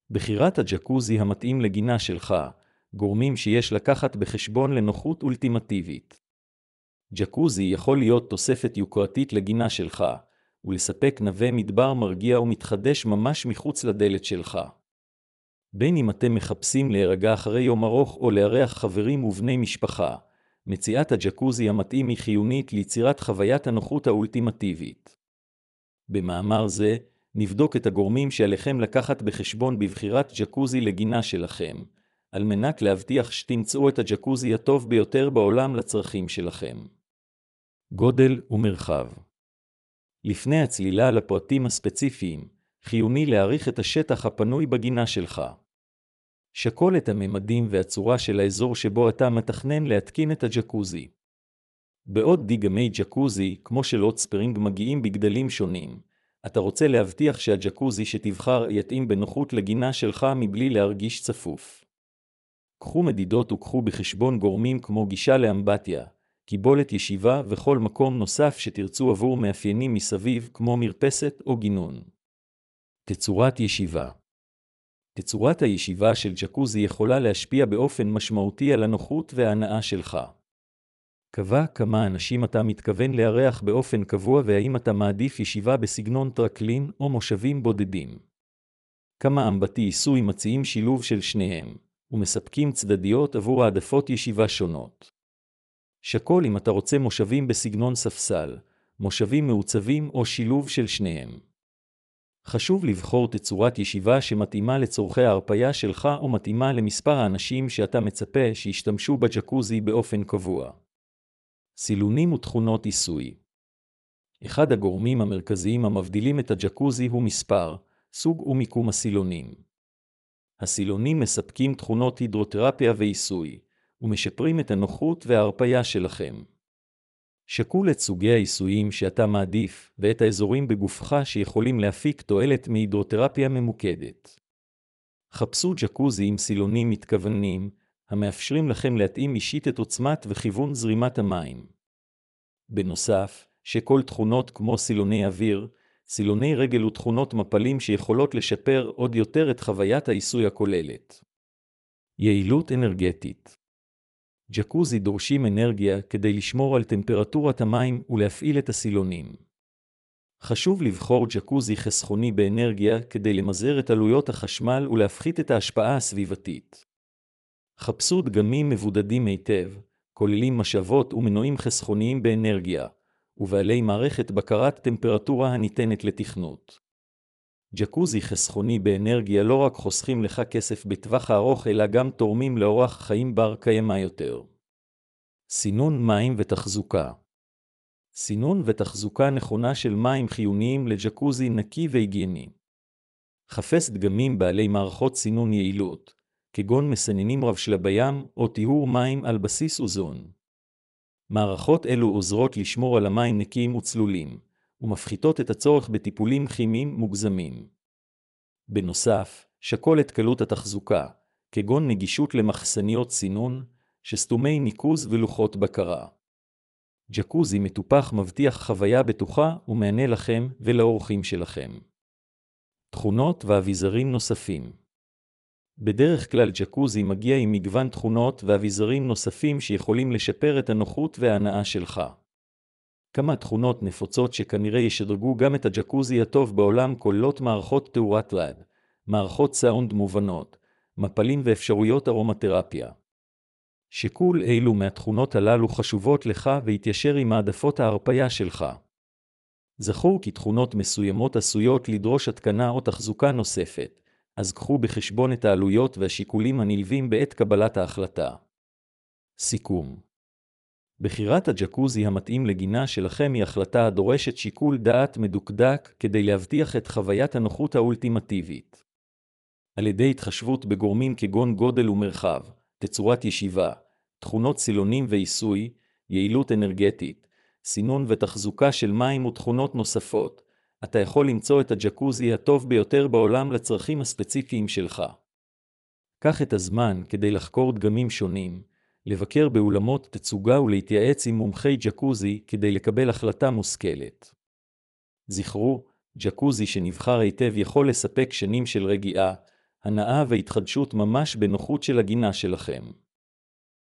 בחירת הג'קוזי המתאים לגינה שלך, גורמים שיש לקחת בחשבון לנוחות אולטימטיבית. ג'קוזי יכול להיות תוספת יוקרתית לגינה שלך, ולספק נווה מדבר מרגיע ומתחדש ממש מחוץ לדלת שלך. בין אם אתם מחפשים להירגע אחרי יום ארוך או לארח חברים ובני משפחה, מציאת הג'קוזי המתאים היא חיונית ליצירת חוויית הנוחות האולטימטיבית. במאמר זה, נבדוק את הגורמים שעליכם לקחת בחשבון בבחירת ג'קוזי לגינה שלכם, על מנת להבטיח שתמצאו את הג'קוזי הטוב ביותר בעולם לצרכים שלכם. גודל ומרחב. לפני הצלילה לפרטים הספציפיים, חיוני להעריך את השטח הפנוי בגינה שלך. שקול את הממדים והצורה של האזור שבו אתה מתכנן להתקין את הג'קוזי. בעוד דגמי ג'קוזי, כמו של הוט ספרינג, מגיעים בגדלים שונים, אתה רוצה להבטיח שהג'קוזי שתבחר יתאים בנוחות לגינה שלך מבלי להרגיש צפוף. קחו מדידות וקחו בחשבון גורמים כמו גישה לאמבטיה, קיבולת ישיבה וכל מקום נוסף שתרצו עבור מאפיינים מסביב כמו מרפסת או גינון. תצורת ישיבה. תצורת הישיבה של ג'קוזי יכולה להשפיע באופן משמעותי על הנוחות וההנאה שלך. קבע כמה אנשים אתה מתכוון לארח באופן קבוע והאם אתה מעדיף ישיבה בסגנון טרקלין או מושבים בודדים. כמה אמבטי עיסוי מציעים שילוב של שניהם, ומספקים צדדיות עבור העדפות ישיבה שונות. שקול אם אתה רוצה מושבים בסגנון ספסל, מושבים מעוצבים או שילוב של שניהם. חשוב לבחור תצורת ישיבה שמתאימה לצורכי ההרפיה שלך או מתאימה למספר האנשים שאתה מצפה שישתמשו בג'קוזי באופן קבוע. סילונים ותכונות עיסוי. אחד הגורמים המרכזיים המבדילים את הג'קוזי הוא מספר, סוג ומיקום הסילונים. הסילונים מספקים תכונות הידרותרפיה ועיסוי, ומשפרים את הנוחות וההרפיה שלכם. שקול את סוגי העיסויים שאתה מעדיף, ואת האזורים בגופך שיכולים להפיק תועלת מהידרותרפיה ממוקדת. חפשו ג'קוזי עם סילונים מתכוונים, המאפשרים לכם להתאים אישית את עוצמת וכיוון זרימת המים. בנוסף, שכל תכונות כמו סילוני אוויר, סילוני רגל ותכונות מפלים שיכולות לשפר עוד יותר את חוויית העיסוי הכוללת. יעילות אנרגטית. ג'קוזי דורשים אנרגיה כדי לשמור על טמפרטורת המים ולהפעיל את הסילונים. חשוב לבחור ג'קוזי חסכוני באנרגיה כדי למזער את עלויות החשמל ולהפחית את ההשפעה הסביבתית. חפשו דגמים מבודדים היטב, כוללים משאבות ומנועים חסכוניים באנרגיה, ובעלי מערכת בקרת טמפרטורה הניתנת לתכנות. ג'קוזי חסכוני באנרגיה לא רק חוסכים לך כסף בטווח הארוך אלא גם תורמים לאורח חיים בר קיימא יותר. סינון מים ותחזוקה. סינון ותחזוקה נכונה של מים חיוניים לג'קוזי נקי והיגייני. חפש דגמים בעלי מערכות סינון יעילות, כגון מסננים רב שלב ים או טיהור מים על בסיס אוזון. מערכות אלו עוזרות לשמור על המים נקיים וצלולים, ומפחיתות את הצורך בטיפולים כימיים מוגזמים. בנוסף, שקול את קלות התחזוקה, כגון נגישות למחסניות סינון, שסתומי ניקוז ולוחות בקרה. ג'קוזי מטופח מבטיח חוויה בטוחה ומענה לכם ולאורחים שלכם. תכונות ואביזרים נוספים. בדרך כלל ג'קוזי מגיע עם מגוון תכונות ואביזרים נוספים שיכולים לשפר את הנוחות וההנאה שלך. כמה תכונות נפוצות שכנראה ישדרגו גם את הג'קוזי הטוב בעולם כוללות מערכות תאורת רד, מערכות סאונד מובנות, מפלים ואפשרויות ארומתרפיה. שקול אילו מהתכונות הללו חשובות לך והתיישר עם העדפות ההרפיה שלך. זכור כי תכונות מסוימות עשויות לדרוש התקנה או תחזוקה נוספת, אז קחו בחשבון את העלויות והשיקולים הנלווים בעת קבלת ההחלטה. סיכום. בחירת הג'קוזי המתאים לגינה שלכם היא החלטה הדורשת שיקול דעת מדוקדק כדי להבטיח את חוויית הנוחות האולטימטיבית. על ידי התחשבות בגורמים כגון גודל ומרחב, תצורת ישיבה, תכונות סילונים ועיסוי, יעילות אנרגטית, סינון ותחזוקה של מים ותכונות נוספות, אתה יכול למצוא את הג'קוזי הטוב ביותר בעולם לצרכים הספציפיים שלך. קח את הזמן כדי לחקור דגמים שונים, לבקר באולמות תצוגה ולהתייעץ עם מומחי ג'קוזי כדי לקבל החלטה מושכלת. זכרו, ג'קוזי שנבחר היטב יכול לספק שנים של רגיעה, הנאה והתחדשות ממש בנוחות של הגינה שלכם.